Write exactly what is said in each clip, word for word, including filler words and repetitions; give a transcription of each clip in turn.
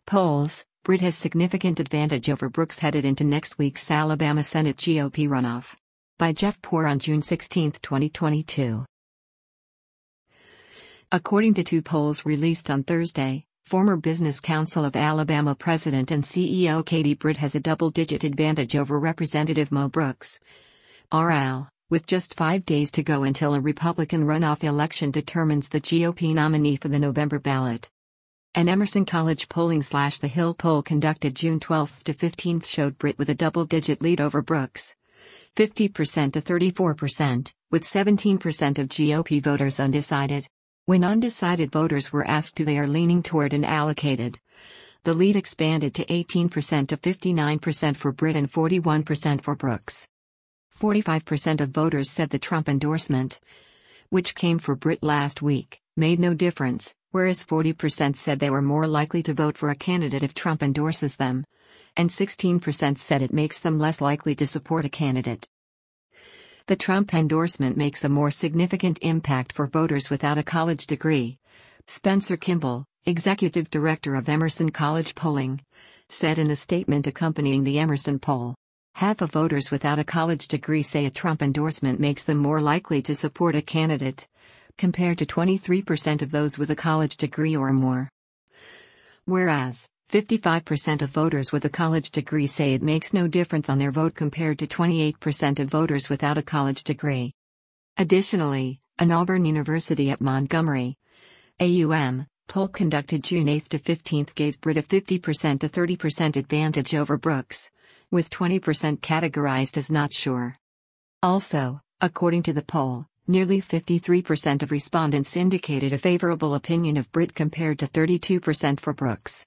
Polls: Britt has significant advantage over Brooks headed into next week's Alabama Senate G O P runoff. By Jeff Poor on June sixteenth, twenty twenty-two. According to two polls released on Thursday, former Business Council of Alabama President and C E O Katie Britt has a double-digit advantage over Representative Mo Brooks. R L, with just five days to go until a Republican runoff election determines the G O P nominee for the November ballot. An Emerson College polling slash The Hill poll conducted June twelfth to fifteenth showed Britt with a double-digit lead over Brooks, fifty percent to thirty-four percent, with seventeen percent of G O P voters undecided. When undecided voters were asked who they are leaning toward and allocated, the lead expanded to eighteen percent to fifty-nine percent for Britt and forty-one percent for Brooks. forty-five percent of voters said the Trump endorsement, which came for Britt last week, made no difference, whereas forty percent said they were more likely to vote for a candidate if Trump endorses them, and sixteen percent said it makes them less likely to support a candidate. The Trump endorsement makes a more significant impact for voters without a college degree, Spencer Kimball, executive director of Emerson College Polling, said in a statement accompanying the Emerson poll. Half of voters without a college degree say a Trump endorsement makes them more likely to support a candidate, compared to twenty-three percent of those with a college degree or more. Whereas, fifty-five percent of voters with a college degree say it makes no difference on their vote compared to twenty-eight percent of voters without a college degree. Additionally, an Auburn University at Montgomery, A U M, poll conducted June eighth to fifteenth gave Britt a fifty percent to thirty percent advantage over Brooks, with twenty percent categorized as not sure. Also, according to the poll, nearly fifty-three percent of respondents indicated a favorable opinion of Britt compared to thirty-two percent for Brooks.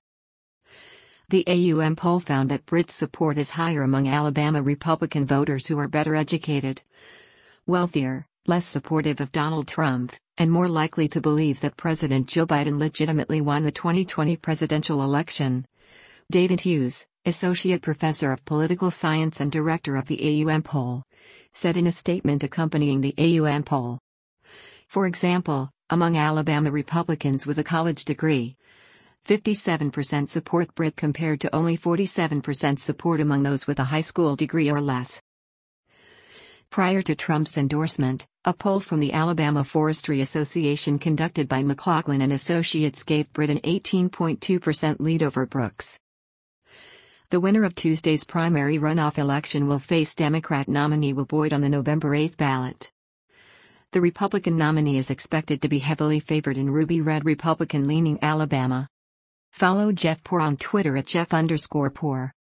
The A U M poll found that Britt's support is higher among Alabama Republican voters who are better educated, wealthier, less supportive of Donald Trump, and more likely to believe that President Joe Biden legitimately won the twenty twenty presidential election. David Hughes, associate professor of political science and director of the A U M poll, said in a statement accompanying the A U M poll. For example, among Alabama Republicans with a college degree, fifty-seven percent support Britt compared to only forty-seven percent support among those with a high school degree or less. Prior to Trump's endorsement, a poll from the Alabama Forestry Association conducted by McLaughlin and Associates gave Britt an eighteen point two percent lead over Brooks. The winner of Tuesday's primary runoff election will face Democrat nominee Will Boyd on the November eighth ballot. The Republican nominee is expected to be heavily favored in ruby red Republican-leaning Alabama. Follow Jeff Poor on Twitter at Jeff underscore Poor.